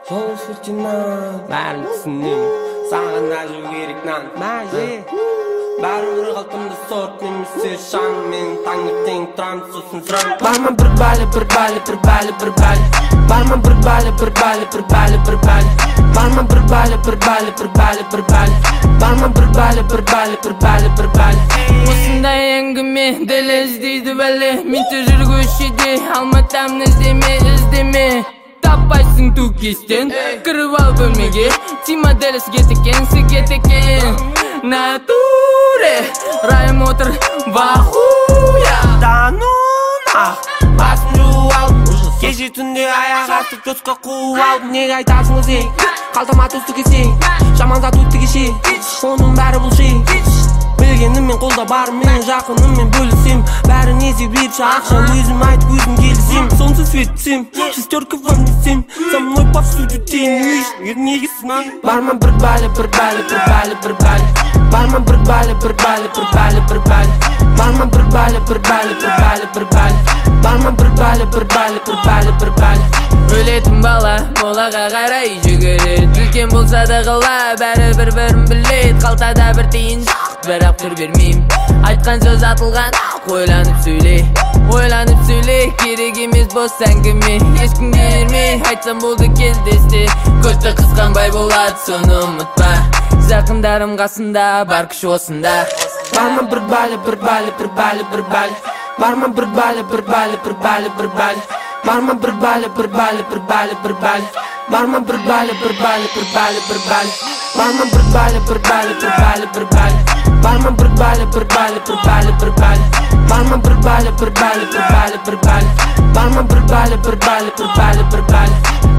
бәрін түсінемін, саған әжу керек нан бәрібір қалтымда сорт немесе шаң, мен таңертең тұрам сосын сұрам. Барма бір бәлі, бір бәлі, бір бәлі, бір бәлі. Барма бір бәлі, бір бәлі, бір бәлі, бір бәлі. Барма бір бәлі, бір бәлі, бір бәлі, бір бәлі. Барма бір бәлі, бір бәлі, бір бәлі, бір бәлі. Осындай әңгіме дәл іздейді бәлі, мен жүргізуші көшеде алматамны іздеме таппайсың тукестен, кіріп ал бөлмеге, тима дәл сге текен натуре райым отыр вахуя Да ну нах, басын жуып алдым, кеше түнде аяқ асты көзге қуып алдым. Неге айтасың өзің, қалтама төсті кесең, жаман зат өтті кеше, оның бәрі бұлшық. Білгеніммен қолда бар, менің жақыныммен бөлісем, бәрін есептеп ақша өзім айтып өзім келісем. Солнце светсем, шестерка вам несем, со мной повсюду тень, негесің. Барма бір бәлі, бір бәлі, бір бәлі, бір бәлі. Барма бір бәлі, бір бәлі, бір бәлі, бір бәлі. Барма бір бәлі, бір бәлі, бір бәлі, бір бәлі. Барма бір бәлі, бір бәлі, бір бәлі, бір бәлі. Өлетін бала молаға қарай жүгіреді, үлкен болса да қала бәрі бір-бірін біледі. Қалтада бір тиын жоқ, бірақ түр бермеймін, айтқан сөз атылған ойланып сөйле, керек емес бос әңгіме, ешкімге ермей айтсам болды келдесте. Көзді қысқанбай болады, соны ұмытпа, жақындарым қасында, бар күш осында. Барма бір бәлі, бір бәлі, бір бәлі, бір бәлі. Барма бір бәлі, бір бәлі, бір бәлі, бір бәлі. Барма бір бәлі, бір бәлі, бір бәлі, бір бәлі. Барма бір бәлі, бір бәлі, бір бәлі, бір бәлі. Барма бір бәлі, бір бәлі, бір бәлі, бір бәлі. Барма бір бәлі, бір бәлі, бір бәлі, бір бәлі. Барма бір бәлі, бір бәлі, бір бәлі, бір бәлі. Барма бір бәлі, бір бәлі, бір бәлі, бір бәлі.